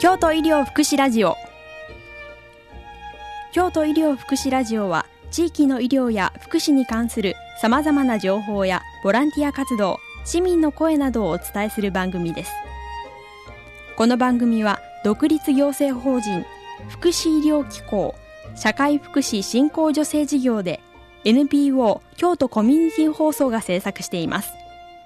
京都医療福祉ラジオ。京都医療福祉ラジオは地域の医療や福祉に関するさまざまな情報やボランティア活動、市民の声などをお伝えする番組です。この番組は独立行政法人福祉医療機構社会福祉振興助成事業で NPO 京都コミュニティ放送が制作しています。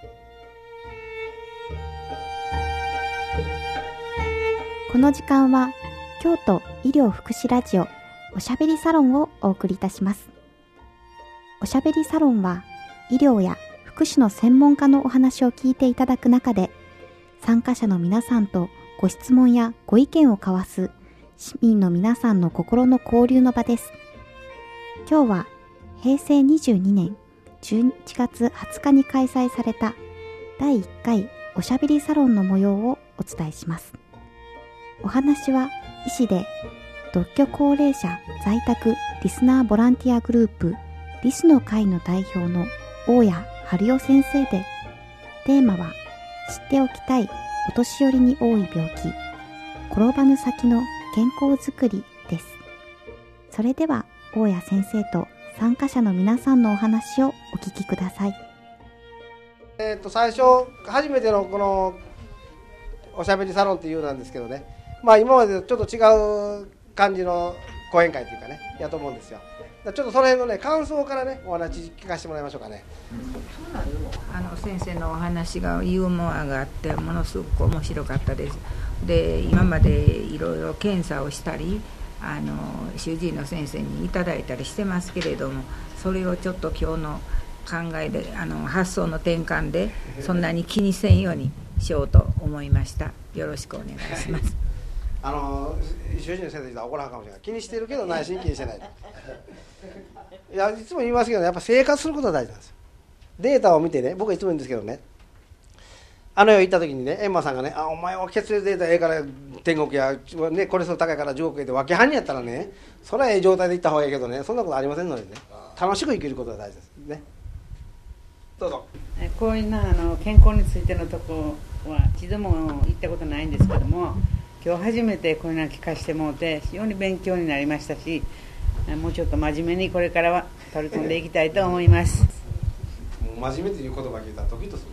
この時間は京都医療福祉ラジオおしゃべりサロンをお送りいたします。おしゃべりサロンは医療や福祉の専門家のお話を聞いていただく中で、参加者の皆さんとご質問やご意見を交わす市民の皆さんの心の交流の場です。今日は平成22年11月20日に開催された第1回おしゃべりサロンの模様をお伝えします。お話は医師で独居高齢者在宅リスナーボランティアグループリスの会の代表の大谷春代先生で、テーマは知っておきたいお年寄りに多い病気、転ばぬ先の健康づくりです。それでは大谷先生と参加者の皆さんのお話をお聞きください。 最初初めてのこのおしゃべりサロンっていうなんですけどね、今までとちょっと違う感じの講演会っていうかねやと思うんですよ。ちょっとその辺のね感想からねお話聞かせてもらいましょうかね。 先生のお話がユーモアがあってものすごく面白かったです。で今までいろいろ検査をしたり主治医の先生にいただいたりしてますけれども、それをちょっと今日の考えで発想の転換でそんなに気にせんようにしようと思いました。よろしくお願いします。 主治医の先生は怒らんかもしれない。気にしてるけど内心気にしてない。いやいつも言いますけど、やっぱ生活することが大事なんですよ。データを見てね、僕はいつも言うんですけどね、世行った時にね、閻魔さんがね、お前は血液データええから天国や、ね、コレステロール高いから地獄へで分け半にやったらね、それはええ状態で行った方がいいけどね、そんなことありませんのでね、楽しく生きることが大事ですね。どうぞ。 こういう健康についてのとこは一度も行ったことないんですけども、今日初めてこういうのを聞かせてもらって非常に勉強になりましたし、もうちょっと真面目にこれからは取り組んでいきたいと思います。 もう真面目という言葉聞いたらドキッとす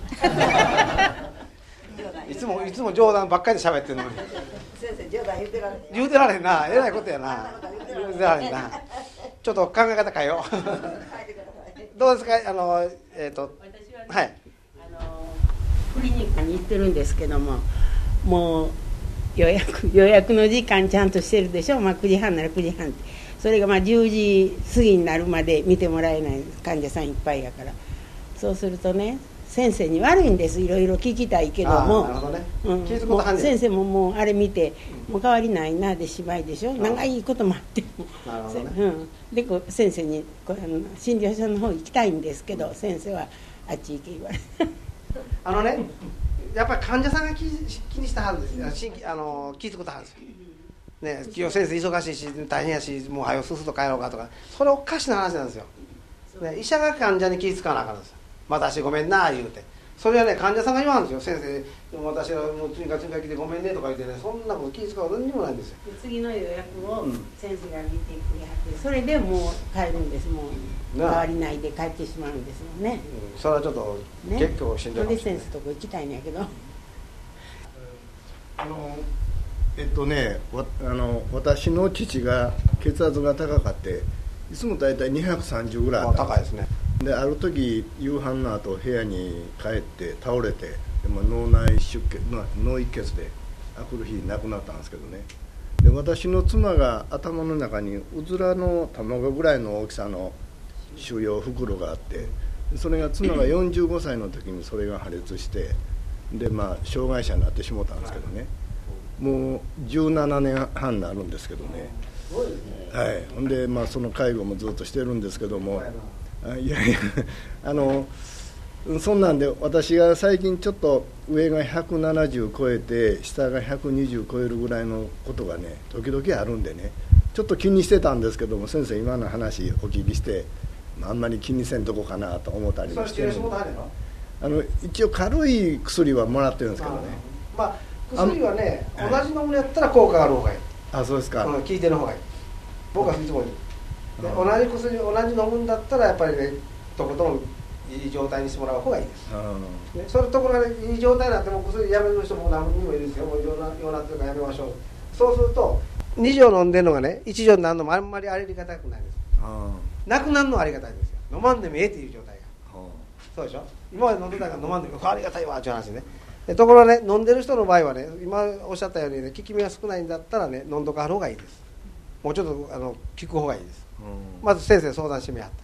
る。いつも冗談ばっかりで喋ってるのに。 先生冗談言うてられんな。えらいことやな。言うてられんな。ちょっと考え方変えよう。どうですか。 私は、 はい。 クリニックに行ってるんですけども、もう予約の時間ちゃんとしてるでしょ。9時半なら9時半って、それが10時過ぎになるまで見てもらえない患者さんいっぱいやから、そうするとね先生に悪いんです。いろいろ聞きたいけども、先生ももうあれ見てもう変わりないなで芝居でしょ。長いこと待っても、で先生に診療所の方行きたいんですけど、先生はあっち行け言われね、やっぱり患者さんが気にしたはるんですよ。気づくことはるんですよ。ね、今日先生忙しいし大変やし、もう早くすすと帰ろうかとか、それおかしな話なんですよ。ね、医者が患者に気づかなあかんんですよ。私ごめんな言うて、それはね患者さんが言わんですよ。先生でも私はもう次か次か来てごめんねとか言ってね、そんなこと気づかう何にもないんですよ。 次の予約を先生が見てくれはって、それでもう帰るんです。もう変わりないで帰ってしまうんですもんね。 それはちょっと結構しんどいかもしれない。 先生とこ行きたいんやけど、 私の父が血圧が高かって、いつもだいたい230ぐらいあった。 高いですね。 である時夕飯の後部屋に帰って倒れて、でも脳一血であくる日亡くなったんですけどね。で私の妻が頭の中にうずらの卵ぐらいの大きさの腫瘍袋があって、それが妻が45歳の時にそれが破裂して、で障害者になってしもたんですけどね、もう17年半になるんですけどね。はい、ほんでその介護もずっとしてるんですけども、いやいやそんなんで私が最近ちょっと上が170超えて下が120超えるぐらいのことがね時々あるんでね、ちょっと気にしてたんですけども、先生今の話お聞きして、あんまり気にせんとこかなと思ったりもしてるんで、一応軽い薬はもらってるんですけどね。 薬はね、同じ飲むやったら効果がある方がいい。 あ、そうですか。 効いてる方がいい。僕はいつも言う。で同じ薬同じ飲むんだったらやっぱりね、とことんいい状態にしてもらう方がいいです。ね、それところが、ね、いい状態になっても薬やめる人も何人もいるんですよ。もうようなってるからやめましょう。そうすると2錠飲んでるのがね、1錠になるのもあんまりありがたくないです。なくなるのはありがたいですよ。飲まんでもええっていう状態が。そうでしょ。今まで飲んでたから飲まんでもありがたいわっていう話ね。でところがね、飲んでる人の場合はね、今おっしゃったようにね、効き目が少ないんだったらね、飲んどかはる方がいいです。もうちょっと効く方がいいです。まず先生相談してみはった、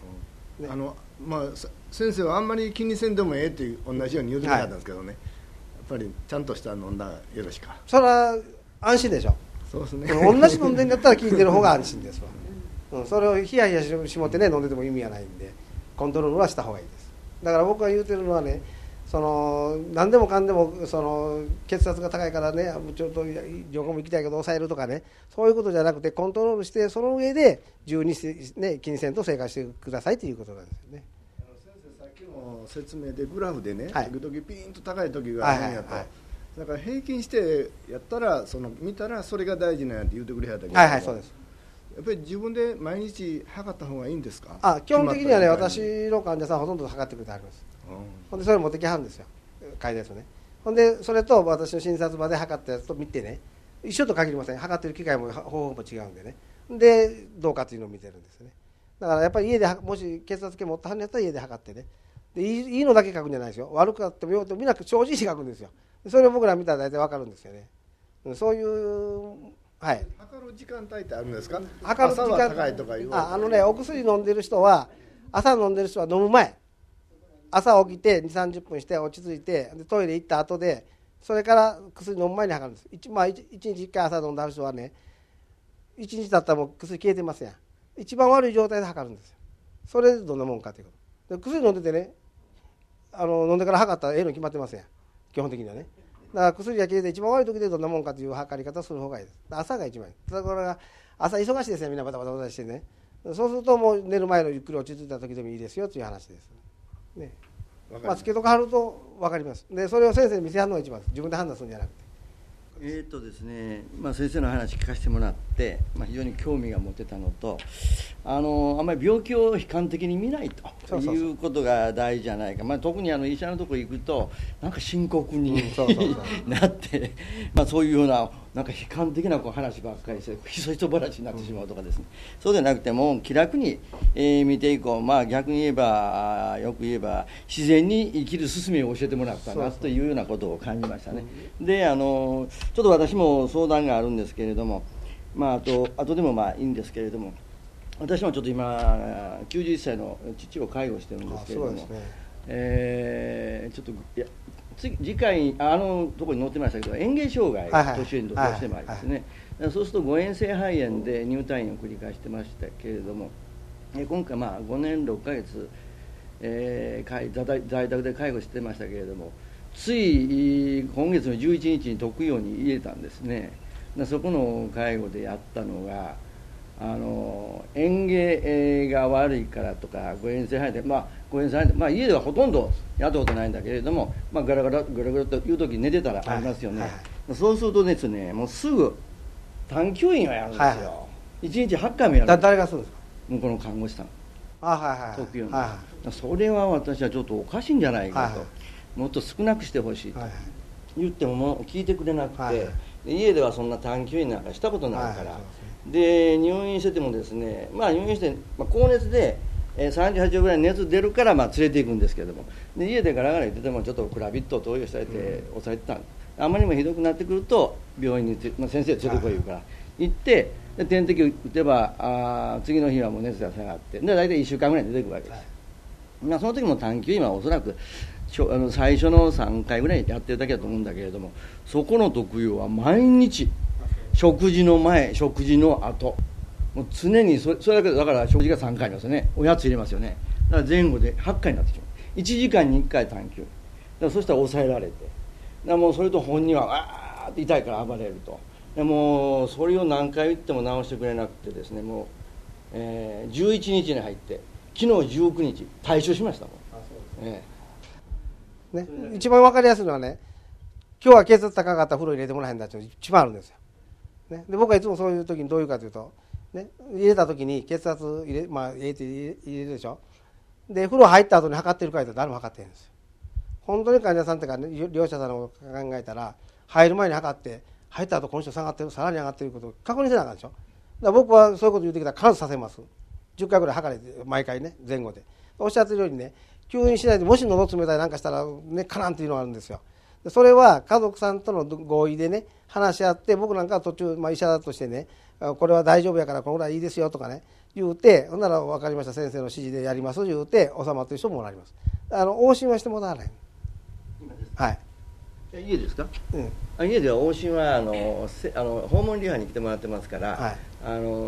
ね。 先生はあんまり気にせんでもええっていう同じように言うてなかったんですけどね、やっぱりちゃんとした飲んだらよろしか。 それは安心でしょ。 そうですね。 同じ飲んでんだったら効いてる方が安心ですわ。それをヒヤヒヤしもってね、飲んでても意味がないんで、コントロールはした方がいいです。だから僕が言うてるのはね、何でもかんでも血圧が高いからね、ちょっと旅行も行きたいけど抑えるとかね、そういうことじゃなくてコントロールして、その上で自由にね、気にせんと生活してくださいということなんですよね。 先生、さっきの説明でグラフでね、 はい、 時々ピーンと高い時があるんやと、だから平均してやったら見たらそれが大事なんやって言うてくれはったけど、 はいはい、そうです。 やっぱり自分で毎日測った方がいいんですか？ 基本的にはね、私の患者さんはほとんど測ってくれてあります。ほんでそれ持ってきはるんですよ、会ですね。ほんでそれと私の診察場で測ったやつと見てね、一緒と限りません。測ってる機械も方法も違うんでね、でどうかっていうのを見てるんですね。だからやっぱり家でもし血圧計持ってはるんやったら家で測ってね、でいいのだけ書くんじゃないですよ。悪くなってもよくてもみんな正直書くんですよ。それを僕ら見たら大体分かるんですよね。そういう、はい、 測る時間帯ってあるんですか？ 測る時間、朝は高いとかいうお薬飲んでる人は、朝飲んでる人は飲む前、朝起きて 2,30 分して落ち着いて、でトイレ行った後で、それから薬飲む前に測るんです。1日1回朝飲んである人はね、1日経ったらもう薬消えてますやん。一番悪い状態で測るんですよ。それでどんなもんかということ。で薬飲んでてね、飲んでから測ったらええの決まってますやん、基本的にはね。だから薬が切れて一番悪い時でどんなもんかという測り方をする方がいいです。朝が一番いい。だから朝忙しいですね、みんなバタバタバタしてね。そうするともう寝る前のゆっくり落ち着いた時でもいいですよという話です。ね。つけとかはると分かります。でそれを先生に見せはるのが一番です。自分で判断するんじゃなくて。 ですね、先生の話聞かせてもらって、非常に興味が持てたのと、あんまり病気を悲観的に見ないということが大事じゃないか。特に医者のところ行くとなんか深刻になってそういうようななんか悲観的な話ばっかりしてひそひそ話になってしまうとかですね、そうでなくても気楽に、見ていこう。逆に言えばよく言えば自然に生きる勧めを教えてもらったなというようなことを感じましたね。でちょっと私も相談があるんですけれども、あとでもいいんですけれども、私もちょっと今91歳の父を介護してるんですけれども、ちょっと次回ところに載ってましたけど、嚥下障害年寄りとどうしてもありますね。そうすると誤嚥性肺炎で入退院を繰り返してましたけれども、今回5年6ヶ月、在宅で介護してましたけれども、つい今月の11日に特養に入れたんですね。そこの介護でやったのが嚥下が悪いからとか誤嚥性肺炎で、誤嚥性肺炎で、家ではほとんどやったことないんだけれども、ガラガラという時に寝てたらありますよね。そうするとですね、もうすぐ短吸引をやるんですよ。1日8回もやる。 誰がするんですか？ 向こうの看護師さん。特養に。それは私はちょっとおかしいんじゃないかと。もっと少なくしてほしいと言っても聞いてくれなくて、家ではそんな短吸引なんかしたことないから、で入院しててもですね、入院して、高熱で38度ぐらい熱出るから連れていくんですけども、で家でガラガラ言っててもちょっとクラビットを投与して抑えてたんです。あまりにもひどくなってくると病院に先生連れてこい言うから行って、で点滴を打てば次の日はもう熱が下がって、で大体1週間ぐらい出てくるわけです。その時も短吸引はおそらく最初の3回ぐらいやってるだけだと思うんだけれども、そこの特養は毎日食事の前食事の後、もう常にそれだけだから食事が3回ありますよね。おやつ入れますよね。だから前後で8回になってしまう。1時間に1回短吸。そしたら抑えられて、もうそれと本人はって痛いから暴れると。でもうそれを何回言っても治してくれなくてですね、もう、11日に入って昨日19日退所しましたもん。 ね、一番分かりやすいのはね、 今日は血圧高かったら風呂入れてもらえへんだっていうのが一番あるんですよ、ね、で僕はいつもそういう時にどういうかというと、ね、入れた時に血圧入れるでしょ。で風呂入った後に測ってるかいと誰も測ってへんんですよ。本当に患者さんとか、ね、利用者さんを考えたら入る前に測って入った後この人下がってるさらに上がってることを確認せなあかんでしょ。だから僕はそういうこと言ってきたら必ずさせます。10回ぐらい測れて毎回ね前後でおっしゃってるようにね、吸引しないでもし喉冷たいなんかしたらねカランっていうのがあるんですよ。それは家族さんとの合意でね話し合って、僕なんかは途中、医者だとしてねこれは大丈夫やからこのぐらいいいですよとかね言うて、ほんなら分かりました先生の指示でやります言うて収まってる人もおられます。往診はしてもらわない。はい。 家ですか？家では往診は訪問リハに来てもらってますから、はい、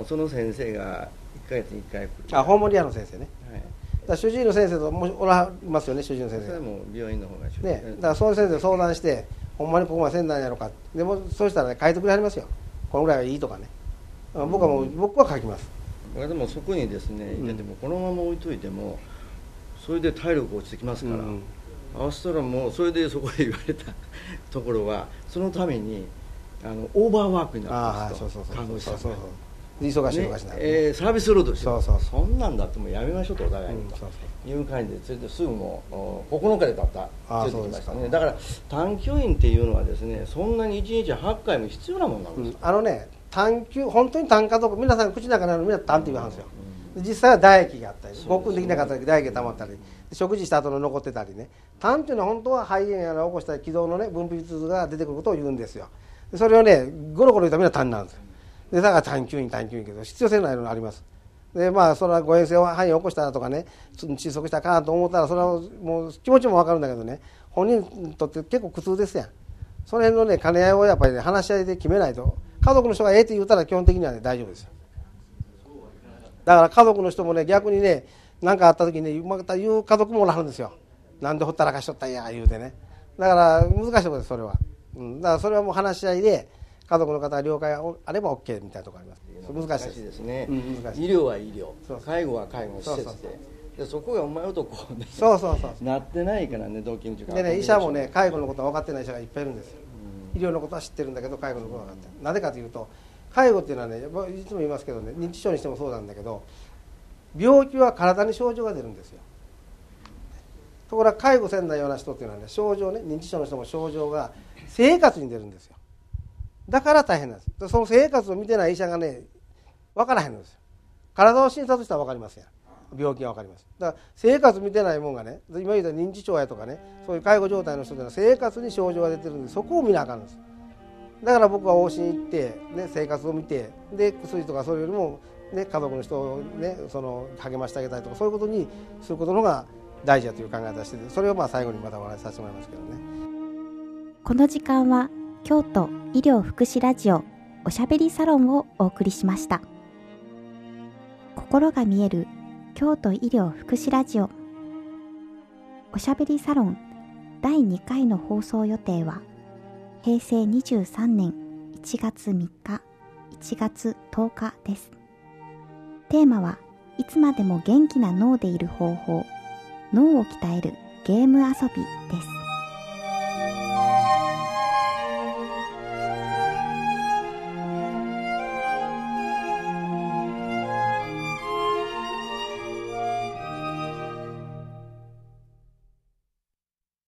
その先生が1ヶ月に1回来る。 訪問リハの先生ね。はい、だ主治医の先生ともおられますよね、主治医の先生。 それも病院の方が主治医。 ね、だからそういう先生と相談して、ほんまにここまでせんなんやろか。でもそうしたらね書いてくれはりますよ。このぐらいはいいとかね。僕は書きます。 でもそこにですね、でもこのまま置いといてもそれで体力落ちてきますから。あしたらもうそれでそこで言われたところはそのためにオーバーワークになってますと、看護師さんが忙しいなる、 サービス労働してそんなんだってもうやめましょうとお互いにという感じで、それですぐもう9日でたった連れてきましたね。だから探究院っていうのはですね、そんなに1日8回も必要なもんなんですよ。本当に痰かどうか皆さん口の中にあるのみんな痰って言わはんですよ。実際は唾液があったり、ごくできなかったり唾液が溜まったり、食事した後の残ってたりね。痰っていうのは本当は肺炎やら起こした気道のね分泌物が出てくることを言うんですよ。それをねゴロゴロ言ったらみんな痰なんですよ。でだから痰吸引けど必要性ないのがあります。でそれは誤嚥性肺炎を起こしたらとかね窒息したらかんと思ったらそれはもう気持ちも分かるんだけどね、本人にとって結構苦痛ですやん。その辺のね兼ね合いをやっぱりね話し合いで決めないと、家族の人がって言ったら基本的にはね大丈夫ですよ。だから家族の人もね逆にね何かあった時にねまた言う家族もおらはるんですよ。なんでほったらかしとったんや言うてね。だから難しいところですそれは。だからそれはもう話し合いで家族の方が了解があれば OK みたいなところあります。難しいですね。 難しい。医療は医療、介護は介護の施設で、そこがうまいとこうねなってないからね、動機のでね、医者もね介護のことは分かってない医者がいっぱいいるんですよ。医療のことは知ってるんだけど介護のことは分かってない。なぜかというと介護っていうのはねいつも言いますけどね、認知症にしてもそうなんだけど、病気は体に症状が出るんですよ。ところが介護せんないような人っていうのはね、症状ね、認知症の人も症状が生活に出るんですよ。だから大変なんです。その生活を見てない医者がね分からへんのですよ。体を診察したら分かりますやん、病気が分かります。だから生活見てないもんがね、今言った認知症やとかね、そういう介護状態の人というのは生活に症状が出てるんで、そこを見なあかんんです。だから僕は往診行って、ね、生活を見て、で薬とかそれよりも、ね、家族の人を、ね、励ましてあげたいとか、そういうことにすることの方が大事だという考え方してて、それを最後にまたお話しさせてもらいますけどね。 この時間は京都医療福祉ラジオおしゃべりサロンをお送りしました。心が見える京都医療福祉ラジオおしゃべりサロン第2回の放送予定は平成23年1月3日1月10日です。テーマはいつまでも元気な脳でいる方法、脳を鍛えるゲーム遊びです。